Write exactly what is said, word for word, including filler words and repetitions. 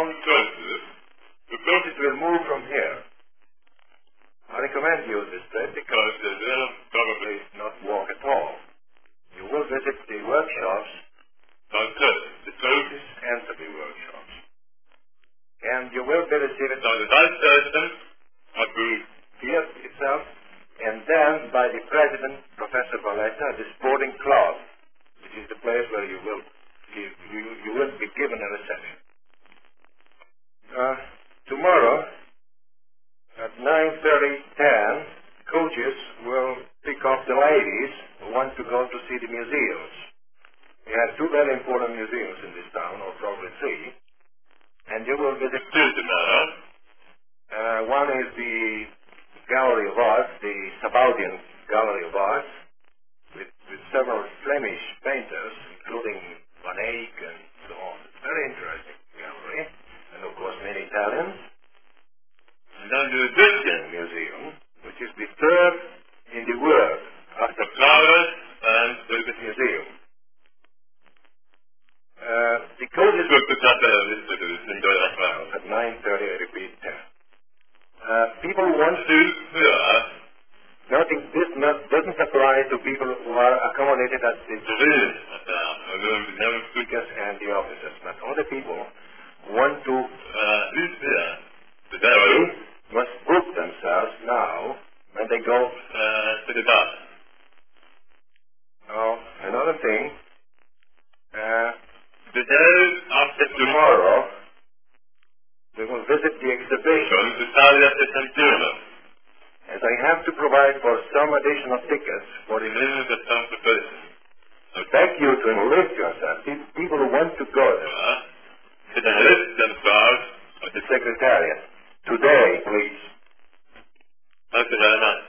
twenty, the process will move from here. I recommend you this trip because you will probably not walk at all. You will visit the workshops, the service entry workshops. And you will be received by the vice president of the field itself, and then by the president, Professor Valletta, the sporting club, which is the place where you will give, you, you will be given a reception. Uh, tomorrow, at nine thirty, ten, coaches will pick up the ladies who want to go to see the museums. We have two very important museums in this town, or probably three, and you will visit two tomorrow. Uh, one is the Gallery of Art, the Sabaudian Gallery of Art, with, with several Flemish painters, including Van Eyck and so on. It's a very interesting gallery, and of course many Italians. And then the Belgian Museum, which is the third in the world after Flowers and the British Museum. Uh, the coaches will put up a visit enjoy that well at nine thirty, I repeat. Uh, people want to uh, nothing, this not, doesn't apply to people who are accommodated at the speakers and the officers, but other people who want to uh, they must book themselves now when they go uh, to the bus. Oh, another thing, uh, the day after tomorrow, we will visit the exhibition to Italia Settentrione, as I have to provide for some additional tickets for the limited transportation. I beg you to enlist yourself. People who want to go there should enlist themselves at the Secretariat. Today, please. Thank you very much.